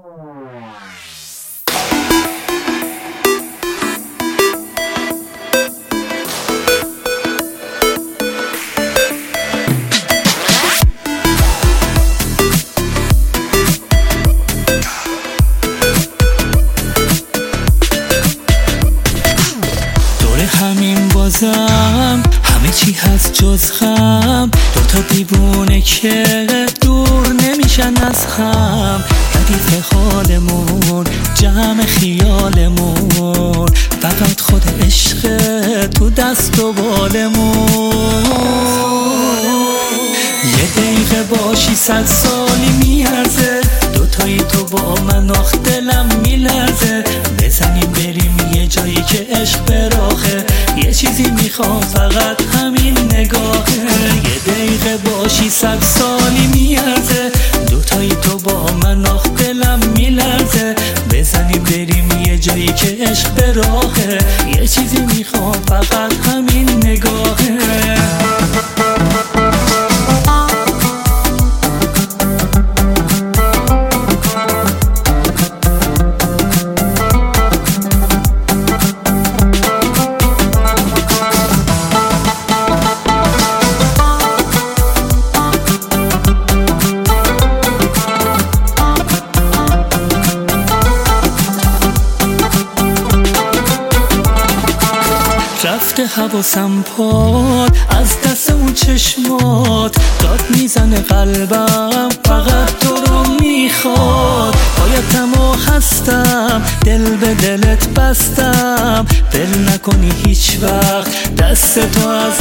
همین بازم همه چی هست جز غم، دوتا دیوونه که دور نمیشن از هم. ردیف حالمون جمع خیالمون، فقط خود عشق تو دست و بالمون. یه دقیقه باشی 100 سالی میارزه، دوتایی تو با من آخ دلم میلرزه. بزنیم بریم یه جایی که عشق براخه، یه چیزی میخوام فقط همین نگاهه. یه دقیقه باشی 100 سالی میارزه، دوتایی تو با من آخ دلم میلرزه. بزنیم بریم یه جایی که عشق براخه، یه چیزی میخوام فقط همین نگاهه. رفته حواسم پاد از دست اون چشمات، داد میزنه قلبم فقط تو رو میخواد. بایدم و هستم دل به دلت بستم، دل نکنی هیچ وقت دست تو از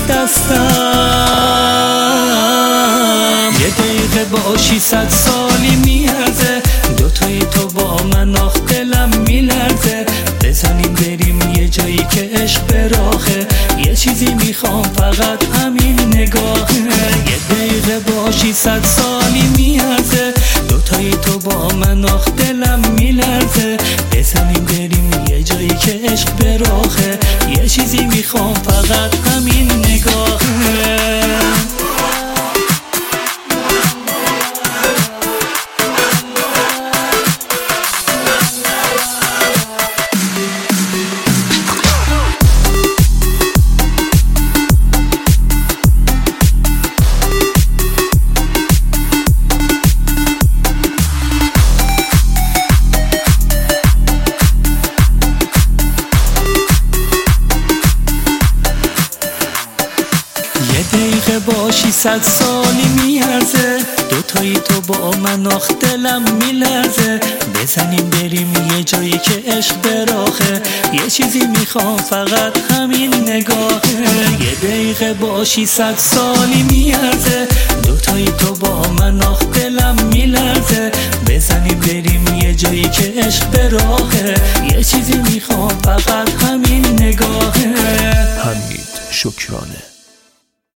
دستم. یه دقیقه باشی 100 سالی میارزه، دوتایی تو با من آخ دلم میلرزه. بزنیم بریم یه جایی که عشق براخه، یه چیزی میخوام فقط همین نگاهه. یه دقیقه باشی 100 سالی میارزه، دوتایی تو با من آخ دلم میلرزه. بزنیم بریم یه جایی که عشق براخه، یه چیزی میخوام فقط همین نگاهه. یه دقیقه باشی 100 سالی میارزه، دوتایی تو با من آخ دلم میلرزه. بزنیم بریم یه جایی که عشق براخه، یه چیزی میخوام فقط همین نگاهه. یه دقیقه باشی 100 سالی میارزه، دوتایی تو با من آخ دلم میلرزه. بزنیم بریم یه جایی که عشق براخه، یه چیزی میخوام فقط همین نگاهه. حمید شکرانه.